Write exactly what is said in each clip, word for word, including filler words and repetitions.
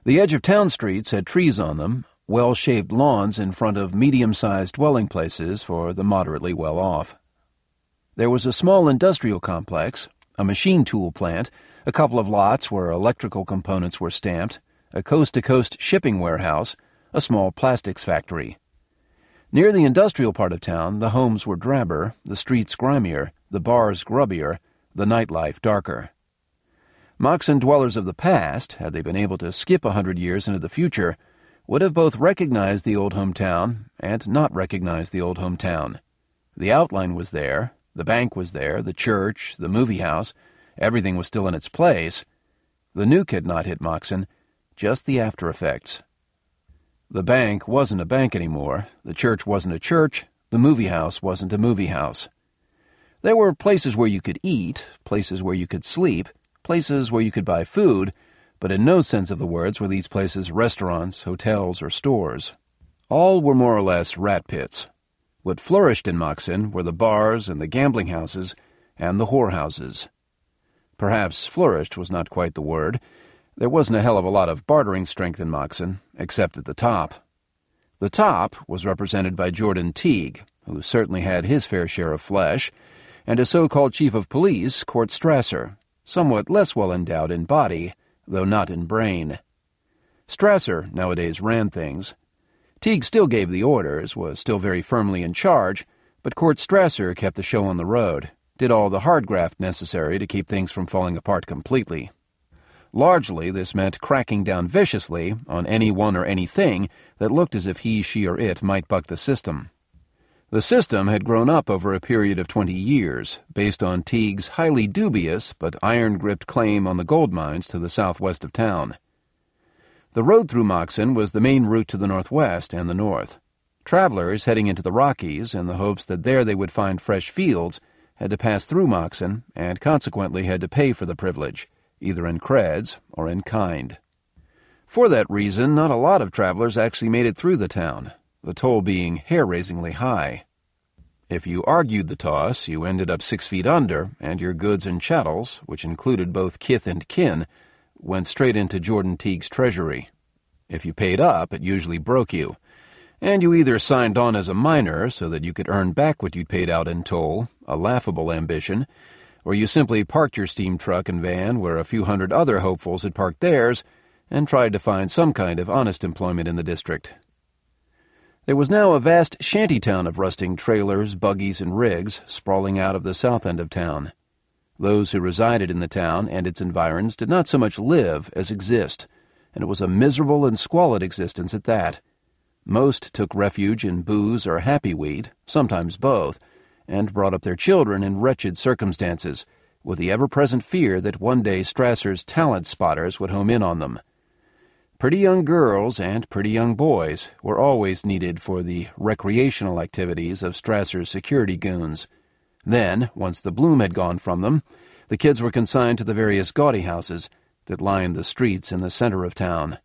The edge of town streets had trees on them, well-shaped lawns in front of medium-sized dwelling places for the moderately well-off. There was a small industrial complex, a machine tool plant, a couple of lots where electrical components were stamped, a coast-to-coast shipping warehouse, a small plastics factory. Near the industrial part of town, the homes were drabber, the streets grimier, the bars grubbier, the nightlife darker. Moxon dwellers of the past, had they been able to skip a hundred years into the future, would have both recognized the old hometown and not recognized the old hometown. The outline was there, the bank was there, the church, the movie house, everything was still in its place. The nuke had not hit Moxon, just the after-effects. The bank wasn't a bank anymore, the church wasn't a church, the movie house wasn't a movie house. There were places where you could eat, places where you could sleep, places where you could buy food, but in no sense of the words were these places restaurants, hotels, or stores. All were more or less rat pits. What flourished in Moxon were the bars and the gambling houses and the whorehouses. Perhaps flourished was not quite the word. There wasn't a hell of a lot of bartering strength in Moxon, except at the top. The top was represented by Jordan Teague, who certainly had his fair share of flesh, and a so-called chief of police, Court Strasser, somewhat less well endowed in body, though not in brain. Strasser nowadays ran things. Teague still gave the orders, was still very firmly in charge, but Court Strasser kept the show on the road, did all the hard graft necessary to keep things from falling apart completely. Largely, this meant cracking down viciously on anyone or anything that looked as if he, she, or it might buck the system. The system had grown up over a period of twenty years, based on Teague's highly dubious but iron-gripped claim on the gold mines to the southwest of town. The road through Moxon was the main route to the northwest and the north. Travelers heading into the Rockies in the hopes that there they would find fresh fields had to pass through Moxon and consequently had to pay for the privilege, either in creds or in kind. For that reason, not a lot of travelers actually made it through the town, the toll being hair-raisingly high. If you argued the toss, you ended up six feet under, and your goods and chattels, which included both kith and kin, went straight into Jordan Teague's treasury. If you paid up, it usually broke you, and you either signed on as a miner so that you could earn back what you'd paid out in toll, a laughable ambition, or you simply parked your steam truck and van where a few hundred other hopefuls had parked theirs and tried to find some kind of honest employment in the district. There was now a vast shantytown of rusting trailers, buggies, and rigs sprawling out of the south end of town. Those who resided in the town and its environs did not so much live as exist, and it was a miserable and squalid existence at that. Most took refuge in booze or happy weed, sometimes both, and brought up their children in wretched circumstances, with the ever-present fear that one day Strasser's talent spotters would home in on them. Pretty young girls and pretty young boys were always needed for the recreational activities of Strasser's security goons. Then, once the bloom had gone from them, the kids were consigned to the various gaudy houses that lined the streets in the center of town.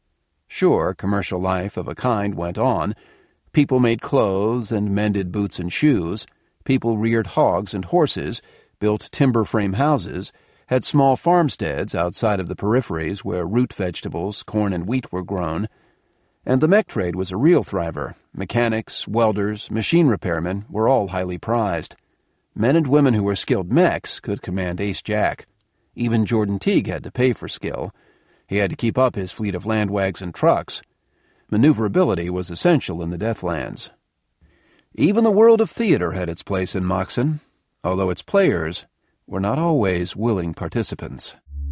Sure, commercial life of a kind went on. People made clothes and mended boots and shoes. People reared hogs and horses, built timber frame houses, had small farmsteads outside of the peripheries where root vegetables, corn, and wheat were grown, and the mech trade was a real thriver. Mechanics, welders, machine repairmen were all highly prized. Men and women who were skilled mechs could command ace jack. Even Jordan Teague had to pay for skill. He had to keep up his fleet of landwags and trucks. Maneuverability was essential in the Deathlands. Even the world of theater had its place in Moxon, although its players were not always willing participants.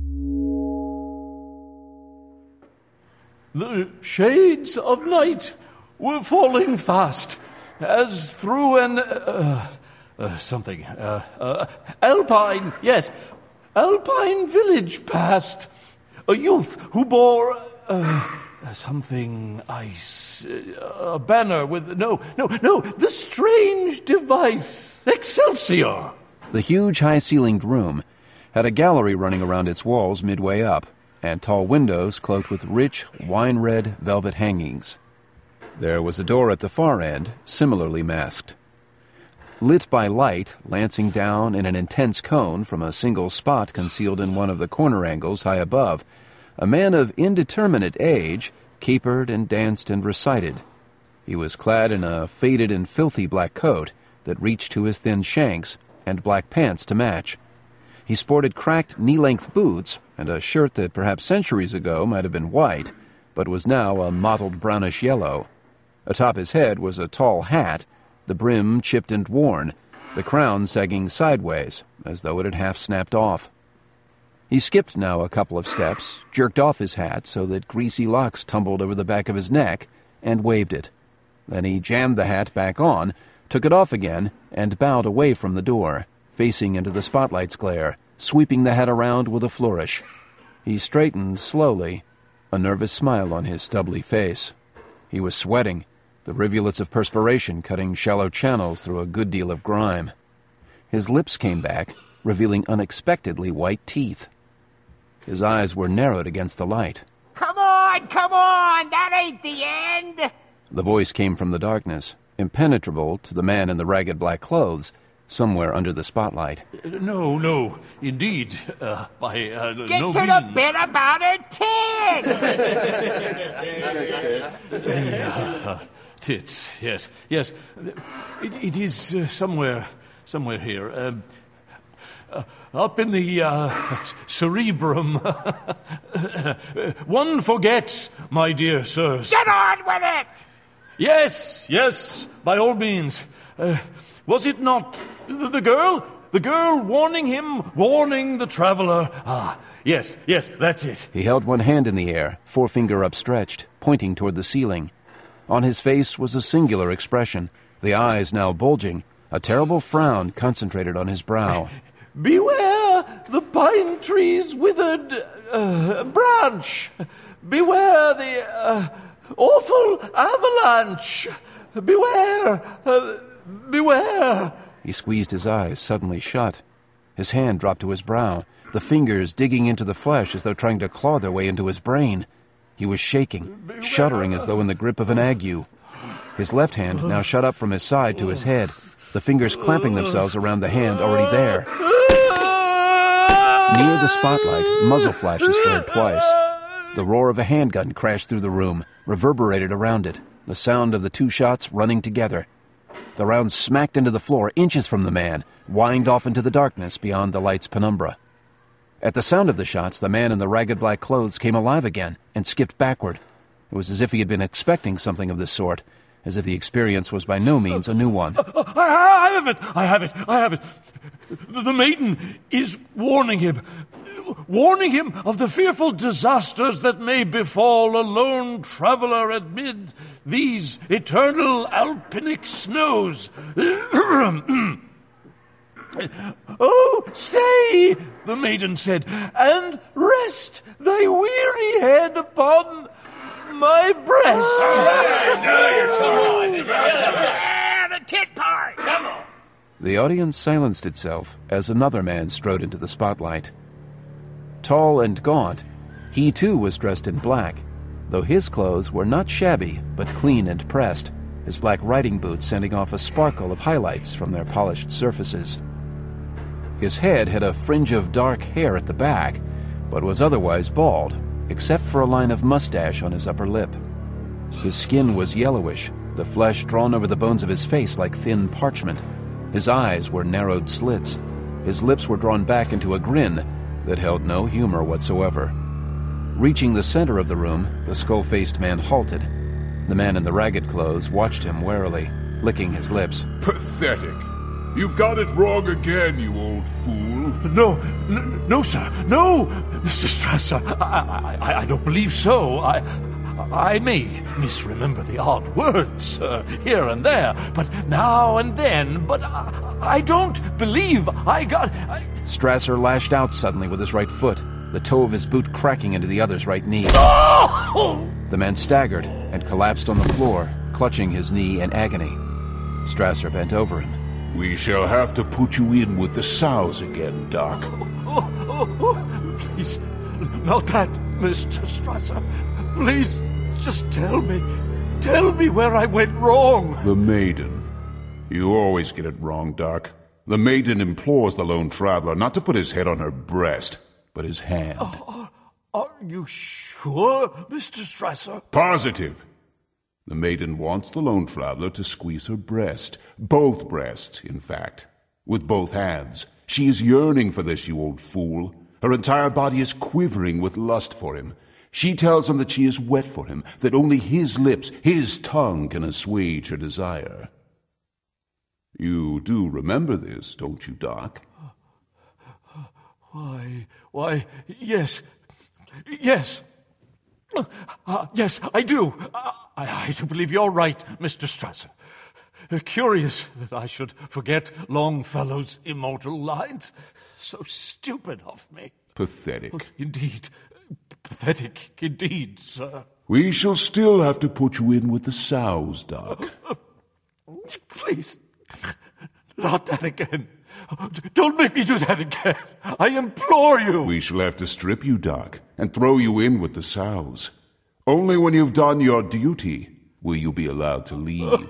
The shades of night were falling fast, as through an, uh, uh, something, uh, uh, Alpine, yes, Alpine village passed. A youth who bore, uh, something ice, uh, a banner with, no, no, no, the strange device, Excelsior. The huge high-ceilinged room had a gallery running around its walls midway up, and tall windows cloaked with rich, wine-red velvet hangings. There was a door at the far end, similarly masked. Lit by light, lancing down in an intense cone from a single spot concealed in one of the corner angles high above, A man of indeterminate age capered and danced and recited. He was clad in a faded and filthy black coat that reached to his thin shanks, and black pants to match. He sported cracked knee-length boots and a shirt that perhaps centuries ago might have been white, but was now a mottled brownish yellow. Atop his head was a tall hat, the brim chipped and worn, the crown sagging sideways, as though it had half snapped off. He skipped now a couple of steps, jerked off his hat so that greasy locks tumbled over the back of his neck, and waved it. Then he jammed the hat back on, took it off again, and bowed away from the door, facing into the spotlight's glare, sweeping the hat around with a flourish. He straightened slowly, a nervous smile on his stubbly face. He was sweating, the rivulets of perspiration cutting shallow channels through a good deal of grime. His lips came back, revealing unexpectedly white teeth. His eyes were narrowed against the light. Come on, come on, that ain't the end! The voice came from the darkness, impenetrable to the man in the ragged black clothes, somewhere under the spotlight. No, no, indeed, uh, by uh, Get no to means. the bit about her tits! The, uh, tits, yes, yes. It, it is uh, somewhere, somewhere here. Um, uh, up in the uh, cerebrum. One forgets, my dear sirs. Get on with it! Yes, yes, by all means. Uh, was it not the, the girl? The girl warning him, warning the traveler. Ah, yes, yes, that's it. He held one hand in the air, forefinger upstretched, pointing toward the ceiling. On his face was a singular expression, the eyes now bulging, a terrible frown concentrated on his brow. Beware the pine tree's withered uh, branch. Beware the uh, awful avalanche. Beware, uh, beware. He squeezed his eyes suddenly shut. His hand dropped to his brow, the fingers digging into the flesh as though trying to claw their way into his brain. He was shaking, beware. Shuddering as though in the grip of an ague. His left hand now shot up from his side to his head, the fingers clamping themselves around the hand already there. Near the spotlight, muzzle flashes flared twice. The roar of a handgun crashed through the room, reverberated around it, the sound of the two shots running together. The round smacked into the floor inches from the man, whined off into the darkness beyond the light's penumbra. At the sound of the shots, the man in the ragged black clothes came alive again and skipped backward. It was as if he had been expecting something of this sort, as if the experience was by no means a new one. I have it! I have it! I have it! The maiden is warning him. Warning him of the fearful disasters that may befall a lone traveler amid these eternal alpinic snows. Oh, stay, the maiden said, and rest thy weary head upon my breast. Yeah, the tit part! Come on! The audience silenced itself as another man strode into the spotlight. Tall and gaunt, he too was dressed in black, though his clothes were not shabby but clean and pressed, his black riding boots sending off a sparkle of highlights from their polished surfaces. His head had a fringe of dark hair at the back, but was otherwise bald, except for a line of mustache on his upper lip. His skin was yellowish, the flesh drawn over the bones of his face like thin parchment. His eyes were narrowed slits. His lips were drawn back into a grin that held no humor whatsoever. Reaching the center of the room, the skull-faced man halted. The man in the ragged clothes watched him warily, licking his lips. Pathetic. You've got it wrong again, you old fool. No, no, no sir, no, Mister Strasser. I, I, I don't believe so. I... I may misremember the odd words uh, here and there, but now and then, but I, I don't believe I got... I... Strasser lashed out suddenly with his right foot, the toe of his boot cracking into the other's right knee. Oh! The man staggered and collapsed on the floor, clutching his knee in agony. Strasser bent over him. We shall have to put you in with the sows again, Doc. Oh, oh, oh, please, not that, Mister Strasser. Please, just tell me. Tell me where I went wrong. The maiden. You always get it wrong, Doc. The maiden implores the lone traveler not to put his head on her breast, but his hand. Oh, Are you sure, Mister Strasser? Positive. The maiden wants the lone traveler to squeeze her breast. Both breasts, in fact. With both hands. She is yearning for this, you old fool. Her entire body is quivering with lust for him. She tells him that she is wet for him, that only his lips, his tongue can assuage her desire. You do remember this, don't you, Doc? Why, why, yes, yes. Uh, yes, I do. Uh, I, I do believe you're right, Mister Strasser. Uh, curious that I should forget Longfellow's immortal lines. So stupid of me. Pathetic. Oh, indeed. Pathetic, indeed, sir. We shall still have to put you in with the sows, Doc. Uh, please, not that again. Don't make me do that again. I implore you. We shall have to strip you, Doc, and throw you in with the sows. Only when you've done your duty will you be allowed to leave.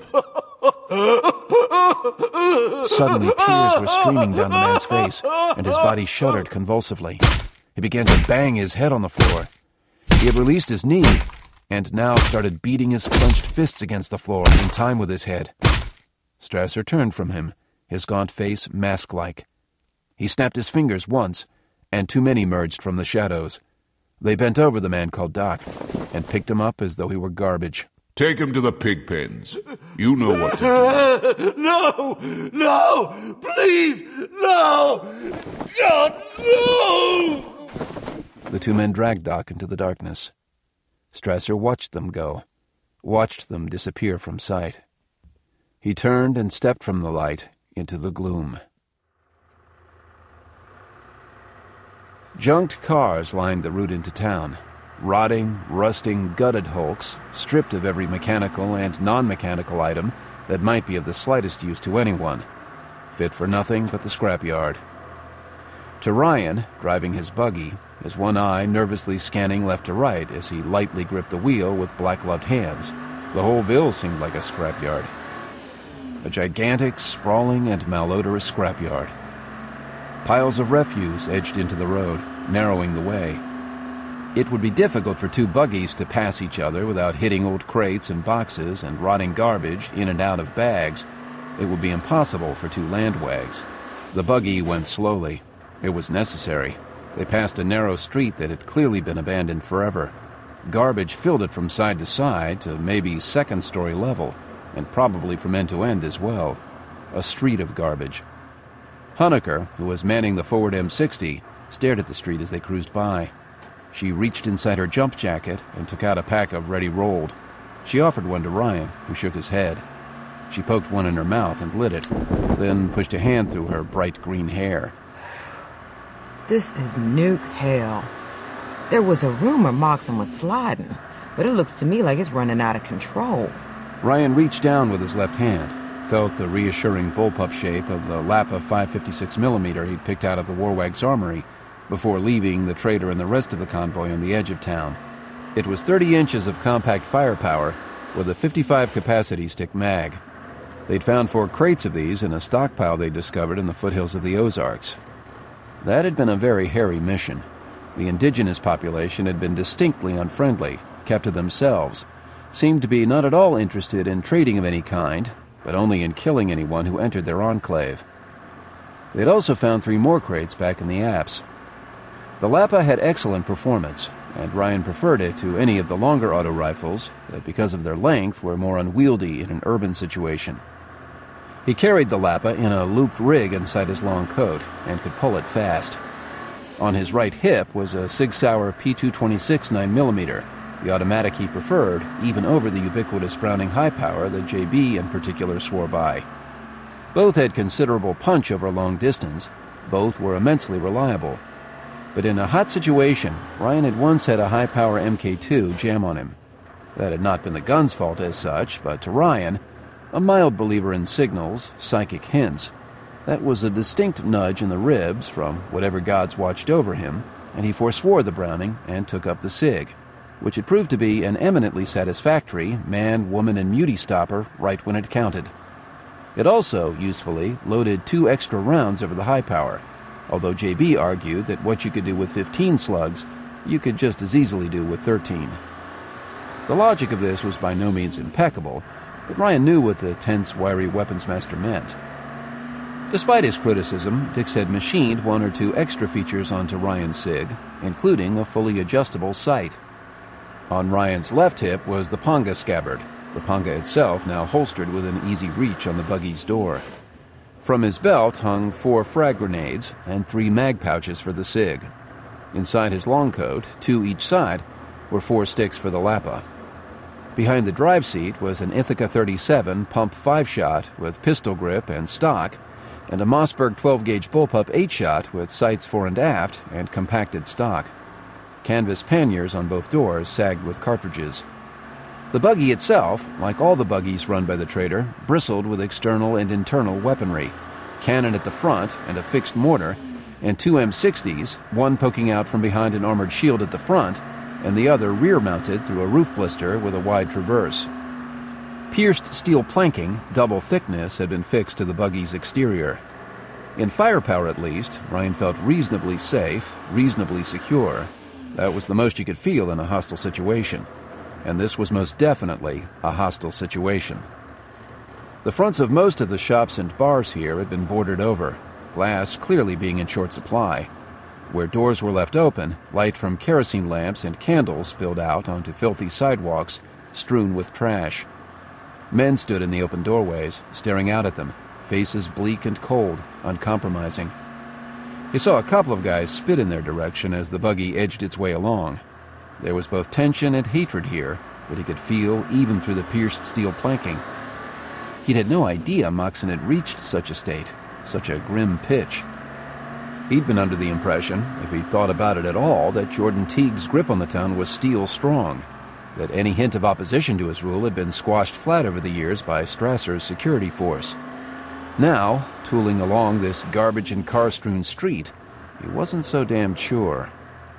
Suddenly, tears were streaming down the man's face, and his body shuddered convulsively. He began to bang his head on the floor. He had released his knee, and now started beating his clenched fists against the floor in time with his head. Strasser turned from him, his gaunt face mask-like. He snapped his fingers once, and two men emerged from the shadows. They bent over the man called Doc, and picked him up as though he were garbage. Take him to the pig pens. You know what to do. No! No! Please! No! God, no! The two men dragged Doc into the darkness. Strasser watched them go, watched them disappear from sight. He turned and stepped from the light into the gloom. Junked cars lined the route into town. Rotting, rusting, gutted hulks, stripped of every mechanical and non-mechanical item that might be of the slightest use to anyone, fit for nothing but the scrapyard. To Ryan, driving his buggy, his one eye nervously scanning left to right as he lightly gripped the wheel with black-gloved hands, the whole Ville seemed like a scrapyard. A gigantic, sprawling, and malodorous scrapyard. Piles of refuse edged into the road, narrowing the way. It would be difficult for two buggies to pass each other without hitting old crates and boxes and rotting garbage in and out of bags. It would be impossible for two landwags. The buggy went slowly. It was necessary. They passed a narrow street that had clearly been abandoned forever. Garbage filled it from side to side to maybe second-story level, and probably from end to end as well. A street of garbage. Honecker, who was manning the forward M sixty, stared at the street as they cruised by. She reached inside her jump jacket and took out a pack of Ready Rolled. She offered one to Ryan, who shook his head. She poked one in her mouth and lit it, then pushed a hand through her bright green hair. This is nuke hell. There was a rumor Moxon was sliding, but it looks to me like it's running out of control. Ryan reached down with his left hand, felt the reassuring bullpup shape of the Lapa five fifty-six millimeter he'd picked out of the Warwag's armory, before leaving the trader and the rest of the convoy on the edge of town. It was thirty inches of compact firepower with a fifty-five capacity stick mag. They'd found four crates of these in a stockpile they'd discovered in the foothills of the Ozarks. That had been a very hairy mission. The indigenous population had been distinctly unfriendly, kept to themselves, seemed to be not at all interested in trading of any kind, but only in killing anyone who entered their enclave. They'd also found three more crates back in the apse. The Lapa had excellent performance, and Ryan preferred it to any of the longer auto rifles that, because of their length, were more unwieldy in an urban situation. He carried the Lapa in a looped rig inside his long coat and could pull it fast. On his right hip was a Sig Sauer P two twenty-six nine millimeter, the automatic he preferred, even over the ubiquitous Browning high power that J B in particular swore by. Both had considerable punch over a long distance. Both were immensely reliable. But in a hot situation, Ryan had once had a high-power M K two jam on him. That had not been the gun's fault as such, but to Ryan, a mild believer in signals, psychic hints, that was a distinct nudge in the ribs from whatever gods watched over him, and he forswore the Browning and took up the Sig, which had proved to be an eminently satisfactory man, woman, and mutie stopper right when it counted. It also, usefully, loaded two extra rounds over the high power, although J B argued that what you could do with fifteen slugs you could just as easily do with thirteen. The logic of this was by no means impeccable, but Ryan knew what the tense, wiry weapons master meant. Despite his criticism, Dix had machined one or two extra features onto Ryan's SIG, including a fully adjustable sight. On Ryan's left hip was the Ponga scabbard, the Ponga itself now holstered within easy reach on the buggy's door. From his belt hung four frag grenades and three mag pouches for the SIG. Inside his long coat, two each side, were four sticks for the Lapa. Behind the drive seat was an Ithaca thirty-seven pump five-shot with pistol grip and stock, and a Mossberg twelve-gauge bullpup eight-shot with sights fore and aft and compacted stock. Canvas panniers on both doors sagged with cartridges. The buggy itself, like all the buggies run by the trader, bristled with external and internal weaponry, cannon at the front and a fixed mortar, and two M sixties, one poking out from behind an armored shield at the front, and the other rear-mounted through a roof blister with a wide traverse. Pierced steel planking, double thickness, had been fixed to the buggy's exterior. In firepower, at least, Ryan felt reasonably safe, reasonably secure. That was the most you could feel in a hostile situation. And this was most definitely a hostile situation. The fronts of most of the shops and bars here had been boarded over, glass clearly being in short supply. Where doors were left open, light from kerosene lamps and candles spilled out onto filthy sidewalks strewn with trash. Men stood in the open doorways, staring out at them, faces bleak and cold, uncompromising. He saw a couple of guys spit in their direction as the buggy edged its way along. There was both tension and hatred here that he could feel even through the pierced steel planking. He'd had no idea Moxon had reached such a state, such a grim pitch. He'd been under the impression, if he thought about it at all, that Jordan Teague's grip on the town was steel strong, that any hint of opposition to his rule had been squashed flat over the years by Strasser's security force. Now, tooling along this garbage and car-strewn street, he wasn't so damn sure.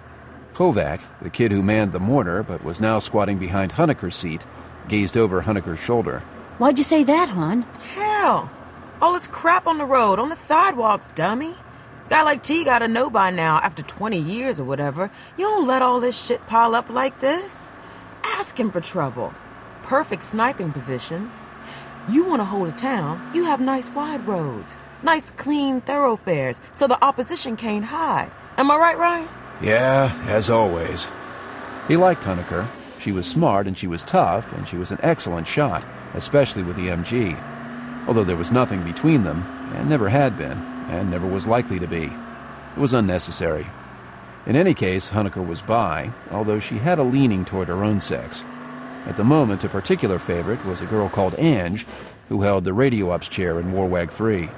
Kovac, the kid who manned the mortar but was now squatting behind Honecker's seat, gazed over Honecker's shoulder. Why'd you say that, hon? Hell, all this crap on the road, on the sidewalks, dummy. Guy like T gotta know by now, after twenty years or whatever, you don't let all this shit pile up like this. Ask him for trouble. Perfect sniping positions. You want to hold a town, you have nice wide roads, nice clean thoroughfares, so the opposition can't hide. Am I right, Ryan? Yeah, as always. He liked Honecker. She was smart and she was tough, and she was an excellent shot, especially with the M G. Although there was nothing between them, and never had been, and never was likely to be. It was unnecessary. In any case, Honecker was bi, although she had a leaning toward her own sex. At the moment, a particular favorite was a girl called Ange, who held the radio ops chair in Warwag three.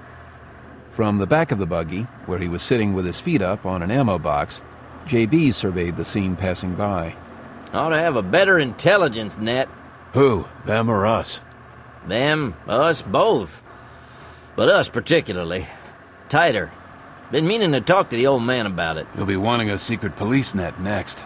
From the back of the buggy, where he was sitting with his feet up on an ammo box, J B surveyed the scene passing by. Ought to have a better intelligence net. Who, them or us? Them, us, both. But us particularly. Tighter. Been meaning to talk to the old man about it. You'll be wanting a secret police net next.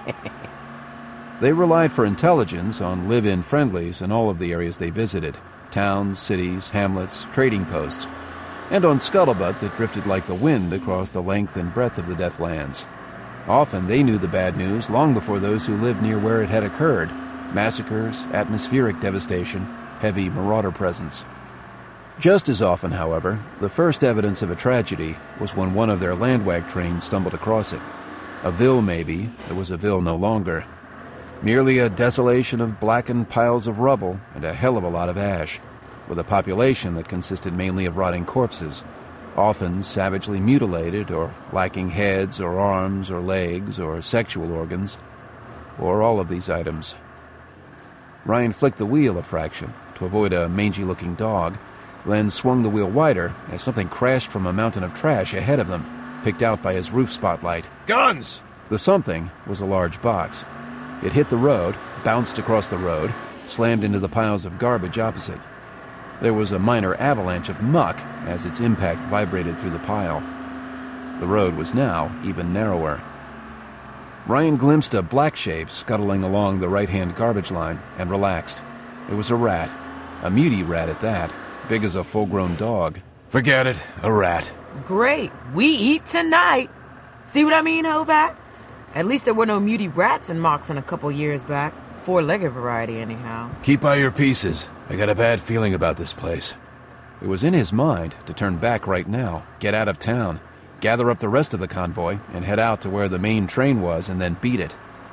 They relied for intelligence on live-in friendlies in all of the areas they visited. Towns, cities, hamlets, trading posts. And on scuttlebutt that drifted like the wind across the length and breadth of the Deathlands. Often they knew the bad news long before those who lived near where it had occurred. Massacres, atmospheric devastation, heavy marauder presence. Just as often, however, the first evidence of a tragedy was when one of their landwag trains stumbled across it. A ville, maybe, that was a ville no longer. Merely a desolation of blackened piles of rubble and a hell of a lot of ash, with a population that consisted mainly of rotting corpses, often savagely mutilated or lacking heads or arms or legs or sexual organs, or all of these items. Ryan flicked the wheel a fraction to avoid a mangy-looking dog, then swung the wheel wider as something crashed from a mountain of trash ahead of them, picked out by his roof spotlight. Guns! The something was a large box. It hit the road, bounced across the road, slammed into the piles of garbage opposite. There was a minor avalanche of muck as its impact vibrated through the pile. The road was now even narrower. Ryan glimpsed a black shape scuttling along the right-hand garbage line and relaxed. It was a rat, a muty rat at that, big as a full-grown dog. Forget it, a rat. Great. We eat tonight. See what I mean, Hoback? At least there were no muty rats in Moxon a couple years back. Four-legged variety, anyhow. Keep by your pieces. I got a bad feeling about this place. It was in his mind to turn back right now, get out of town, gather up the rest of the convoy, and head out to where the main train was and then beat it.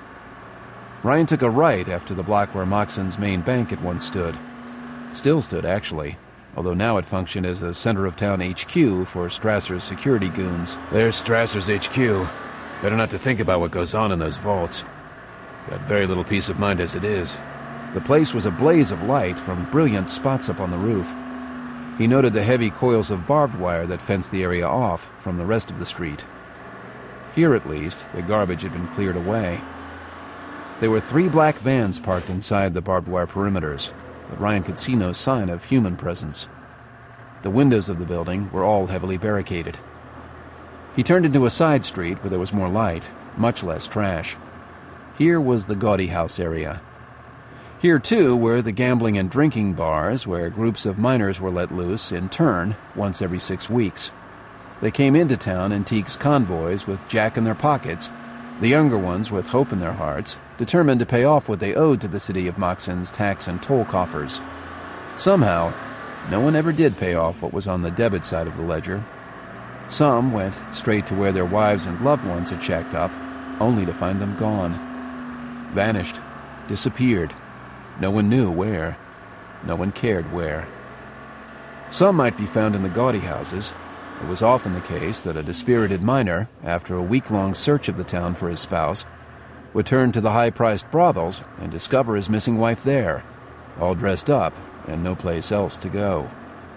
Ryan took a right after the block where Moxon's main bank had once stood. Still stood, actually, although now it functioned as a center-of-town H Q for Strasser's security goons. There's Strasser's H Q. Better not to think about what goes on in those vaults. Got very little peace of mind as it is. The place was a blaze of light from brilliant spots up on the roof. He noted the heavy coils of barbed wire that fenced the area off from the rest of the street. Here, at least, the garbage had been cleared away. There were three black vans parked inside the barbed wire perimeters, but Ryan could see no sign of human presence. The windows of the building were all heavily barricaded. He turned into a side street where there was more light, much less trash. Here was the Gaudy House area. Here, too, were the gambling and drinking bars where groups of miners were let loose in turn once every six weeks. They came into town in Teague's convoys with Jack in their pockets, the younger ones with hope in their hearts, determined to pay off what they owed to the city of Moxon's tax and toll coffers. Somehow, no one ever did pay off what was on the debit side of the ledger. Some went straight to where their wives and loved ones had checked up, only to find them gone. Vanished, disappeared. No one knew where. No one cared where. Some might be found in the Gaudy houses. It was often the case that a dispirited miner, after a week-long search of the town for his spouse, would turn to the high-priced brothels and discover his missing wife there, all dressed up and no place else to go.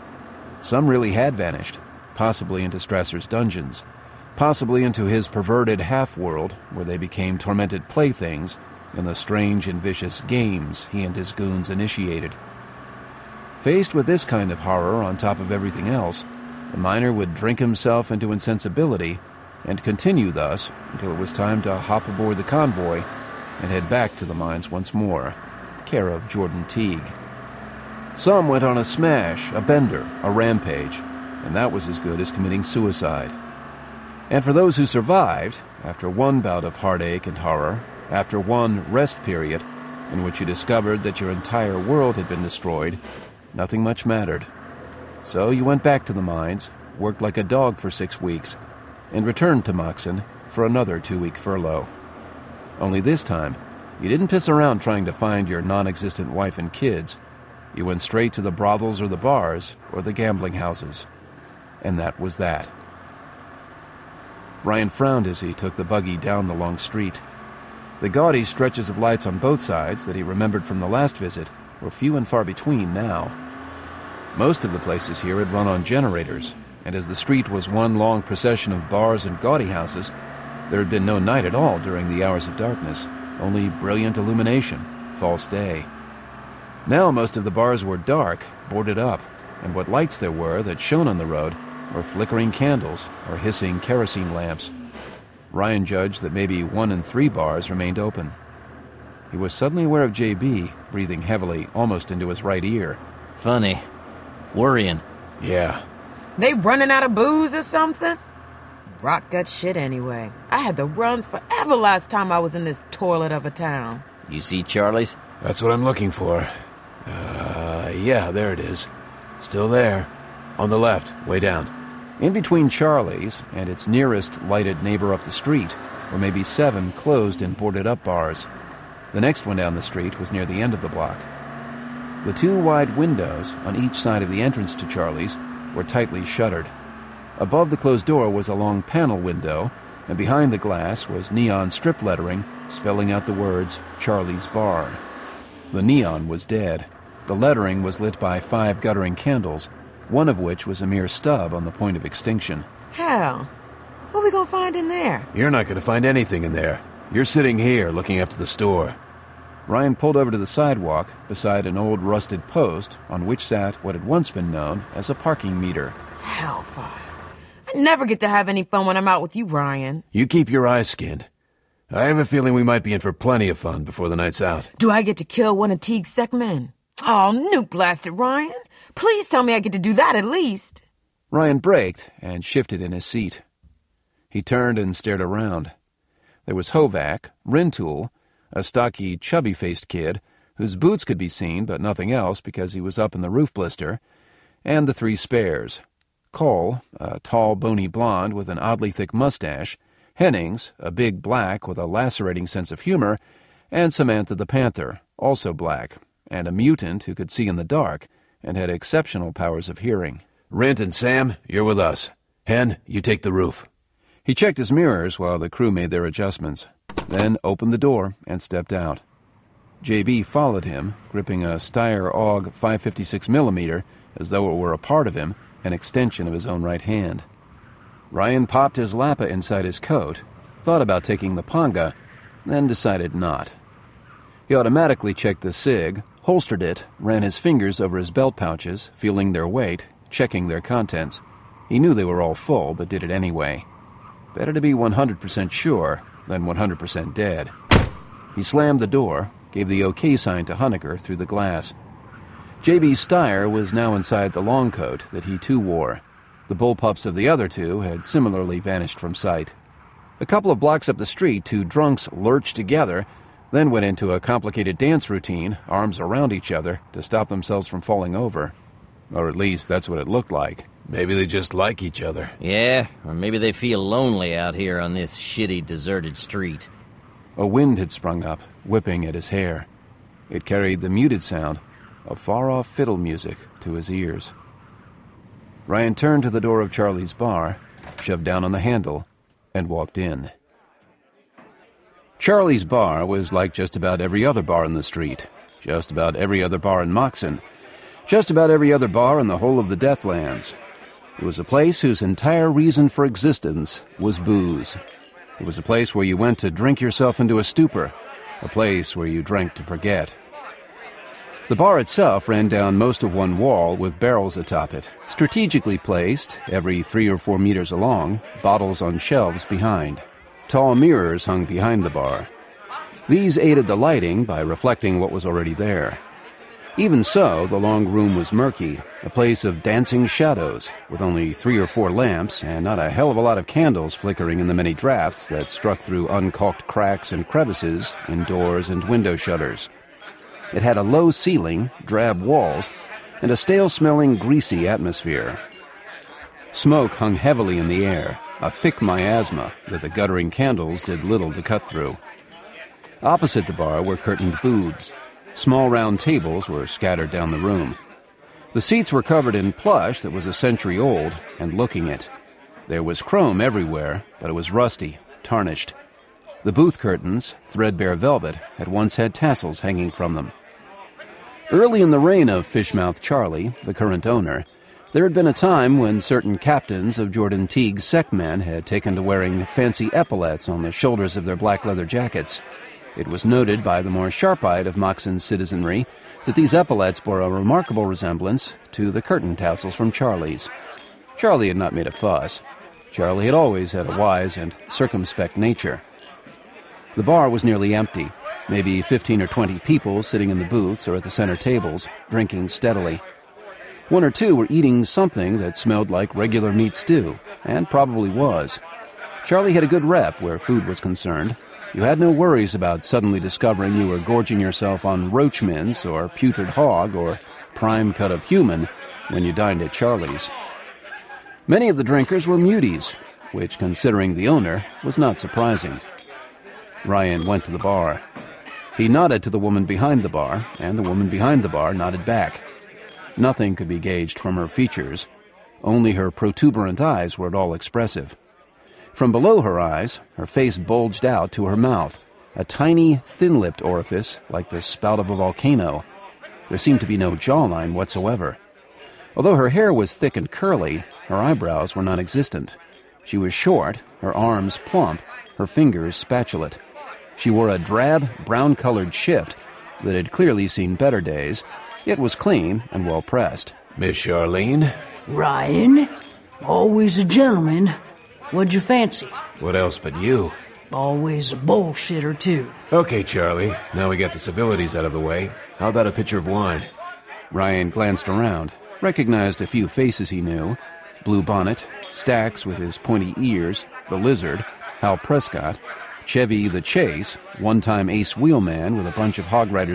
Some really had vanished, possibly into Strasser's dungeons, possibly into his perverted half-world where they became tormented playthings in the strange and vicious games he and his goons initiated. Faced with this kind of horror on top of everything else, the miner would drink himself into insensibility and continue thus until it was time to hop aboard the convoy and head back to the mines once more, care of Jordan Teague. Some went on a smash, a bender, a rampage, and that was as good as committing suicide. And for those who survived, after one bout of heartache and horror, after one rest period in which you discovered that your entire world had been destroyed, nothing much mattered. So you went back to the mines, worked like a dog for six weeks, and returned to Moxon for another two-week furlough. Only this time, you didn't piss around trying to find your non-existent wife and kids. You went straight to the brothels or the bars or the gambling houses. And that was that. Ryan frowned as he took the buggy down the long street. The gaudy stretches of lights on both sides that he remembered from the last visit were few and far between now. Most of the places here had run on generators, and as the street was one long procession of bars and gaudy houses, there had been no night at all during the hours of darkness, only brilliant illumination, false day. Now most of the bars were dark, boarded up, and what lights there were that shone on the road were flickering candles or hissing kerosene lamps. Ryan judged that maybe one in three bars remained open. He was suddenly aware of J B breathing heavily almost into his right ear. Funny. Worrying. Yeah. They running out of booze or something? Rot gut shit anyway. I had the runs forever last time I was in this toilet of a town. You see Charlie's? That's what I'm looking for. Uh, yeah, there it is. Still there. On the left, way down. In between Charlie's and its nearest lighted neighbor up the street were maybe seven closed and boarded-up bars. The next one down the street was near the end of the block. The two wide windows on each side of the entrance to Charlie's were tightly shuttered. Above the closed door was a long panel window, and behind the glass was neon strip lettering spelling out the words Charlie's Bar. The neon was dead. The lettering was lit by five guttering candles, one of which was a mere stub on the point of extinction. Hell, what are we gonna find in there? You're not gonna find anything in there. You're sitting here looking after the store. Ryan pulled over to the sidewalk beside an old rusted post on which sat what had once been known as a parking meter. Hellfire. I never get to have any fun when I'm out with you, Ryan. You keep your eyes skinned. I have a feeling we might be in for plenty of fun before the night's out. Do I get to kill one of Teague's sick men? Oh, nuke blast it, Ryan. Please tell me I get to do that at least. Ryan braked and shifted in his seat. He turned and stared around. There was Hovac, Rintoul, a stocky, chubby-faced kid whose boots could be seen but nothing else because he was up in the roof blister, and the three spares. Cole, a tall, bony blonde with an oddly thick mustache, Hennings, a big black with a lacerating sense of humor, and Samantha the Panther, also black, and a mutant who could see in the dark and had exceptional powers of hearing. Rint and Sam, you're with us. Hen, you take the roof. He checked his mirrors while the crew made their adjustments, then opened the door and stepped out. J B followed him, gripping a Steyr A U G five fifty-six millimeter as though it were a part of him, an extension of his own right hand. Ryan popped his Lappa inside his coat, thought about taking the Panga, then decided not. He automatically checked the SIG, holstered it, ran his fingers over his belt pouches, feeling their weight, checking their contents. He knew they were all full, but did it anyway. Better to be one hundred percent sure than one hundred percent dead. He slammed the door, gave the OK sign to Honecker through the glass. J B Steyr was now inside the long coat that he too wore. The bullpups of the other two had similarly vanished from sight. A couple of blocks up the street, two drunks lurched together, then went into a complicated dance routine, arms around each other, to stop themselves from falling over. Or at least that's what it looked like. Maybe they just like each other. Yeah, or maybe they feel lonely out here on this shitty, deserted street. A wind had sprung up, whipping at his hair. It carried the muted sound of far-off fiddle music to his ears. Ryan turned to the door of Charlie's bar, shoved down on the handle, and walked in. Charlie's bar was like just about every other bar in the street, just about every other bar in Moxon, just about every other bar in the whole of the Deathlands. It was a place whose entire reason for existence was booze. It was a place where you went to drink yourself into a stupor, a place where you drank to forget. The bar itself ran down most of one wall with barrels atop it, strategically placed, every three or four meters along, bottles on shelves behind. Tall mirrors hung behind the bar. These aided the lighting by reflecting what was already there. Even so, the long room was murky, a place of dancing shadows, with only three or four lamps and not a hell of a lot of candles flickering in the many drafts that struck through uncaulked cracks and crevices in doors and window shutters. It had a low ceiling, drab walls, and a stale-smelling, greasy atmosphere. Smoke hung heavily in the air, a thick miasma that the guttering candles did little to cut through. Opposite the bar were curtained booths. Small round tables were scattered down the room. The seats were covered in plush that was a century old and looking it. There was chrome everywhere, but it was rusty, tarnished. The booth curtains, threadbare velvet, had once had tassels hanging from them. Early in the reign of Fishmouth Charlie, the current owner, there had been a time when certain captains of Jordan Teague's Secmen had taken to wearing fancy epaulets on the shoulders of their black leather jackets. It was noted by the more sharp-eyed of Moxon's citizenry that these epaulets bore a remarkable resemblance to the curtain tassels from Charlie's. Charlie had not made a fuss. Charlie had always had a wise and circumspect nature. The bar was nearly empty, maybe fifteen or twenty people sitting in the booths or at the center tables, drinking steadily. One or two were eating something that smelled like regular meat stew, and probably was. Charlie had a good rep where food was concerned. You had no worries about suddenly discovering you were gorging yourself on roach mince or putrid hog or prime cut of human when you dined at Charlie's. Many of the drinkers were muties, which, considering the owner, was not surprising. Ryan went to the bar. He nodded to the woman behind the bar, and the woman behind the bar nodded back. Nothing could be gauged from her features. Only her protuberant eyes were at all expressive. From below her eyes, her face bulged out to her mouth, a tiny, thin-lipped orifice like the spout of a volcano. There seemed to be no jawline whatsoever. Although her hair was thick and curly, her eyebrows were non-existent. She was short, her arms plump, her fingers spatulate. She wore a drab, brown-colored shift that had clearly seen better days. It was clean and well-pressed. Miss Charlene? Ryan? Always a gentleman. What'd you fancy? What else but you? Always a bullshitter, too. Okay, Charlie. Now we got the civilities out of the way. How about a pitcher of wine? Ryan glanced around, recognized a few faces he knew. Blue Bonnet, Stax with his pointy ears, the Lizard, Hal Prescott, Chevy the Chase, one-time ace wheelman with a bunch of Hog Riders